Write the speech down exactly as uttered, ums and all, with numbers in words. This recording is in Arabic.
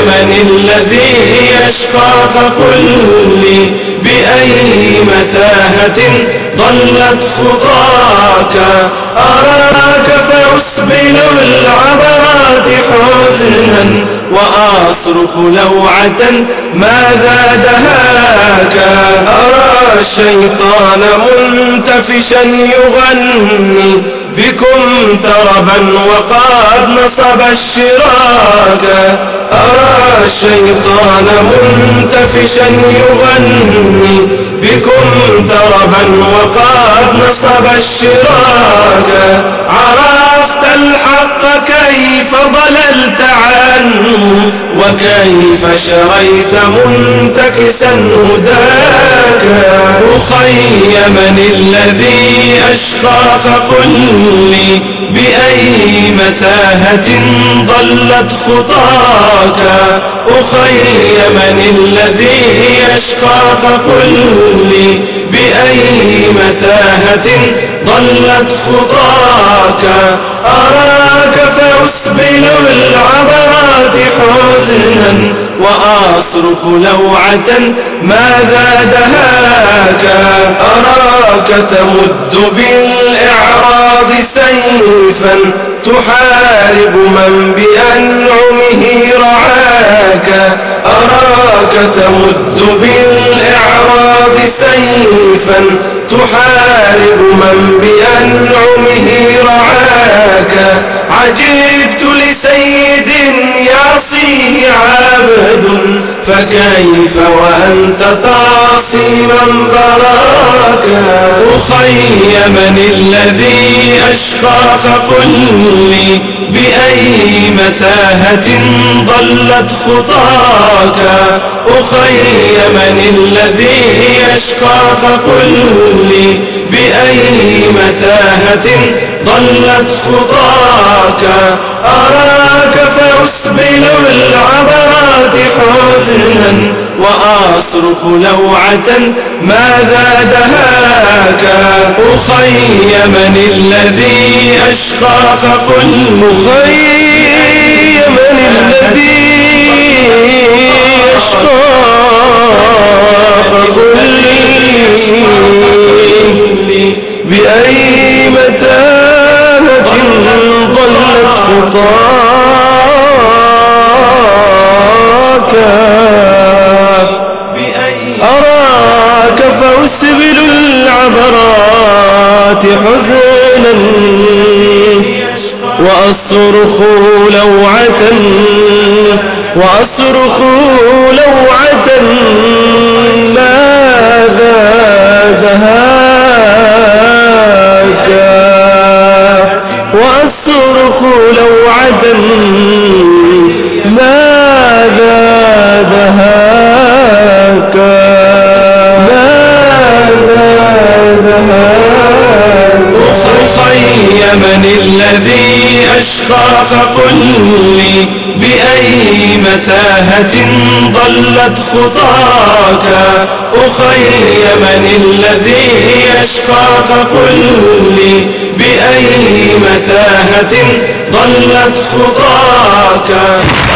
من الذي يشقى فقل لي بأي متاهة ضلت خطاك أراك فأسبل العبرات حزنا وأصرخ لوعة ماذا دهاك أرى الشيطان منتفشا يغني بكم تربا وقد نصب الشراك أرى الشيطان منتفشا يغني بكم تربا وقد نصب الشراك عرفت الحق كيف ضللت عنه وكيف شريت منتكسا هداك أخي من الذي أشقى فقل لي بأي متاهة ضلت خطاك أخي من الذي يشقى فقل لي بأي متاهة ضلت خطاك أراك فأسبل العبرات حزنا وأصرخ لوعة ماذا دهاك أراك تمد بالإعراض سيفا تحارب من بأنعمه رعاك أراك تمد بالإعراض سيفا تحارب من بأنعمه رعاك عجبت لسيد يعصيه عبد فكيف وأنت تعصي من براك أخي من الذي أشقى فقل لي بأي متاهة ضلت خطاك أخي من الذي يشقى فقل لي بأي متاهة ضلت خطاك أراك فأسبل العبرات حزنا وأصرخ لوعة ماذا دهاك أخي من الذي أشقى فقل أخي من الذي أشقى فقل لي بأي متاهة ضلت خطاك أراك فأسبل العبرات حزنا وأصرخ لوعة وأصرخ لوعة ماذا دهاك وأصرخ لوعة ماذا دهاك ماذا دهاك أخي من الذي أشقى فقل لي بأي متاهة ضلت خطاك أخي من الذي يشقى فقل لي بأي متاهة ضلت خطاك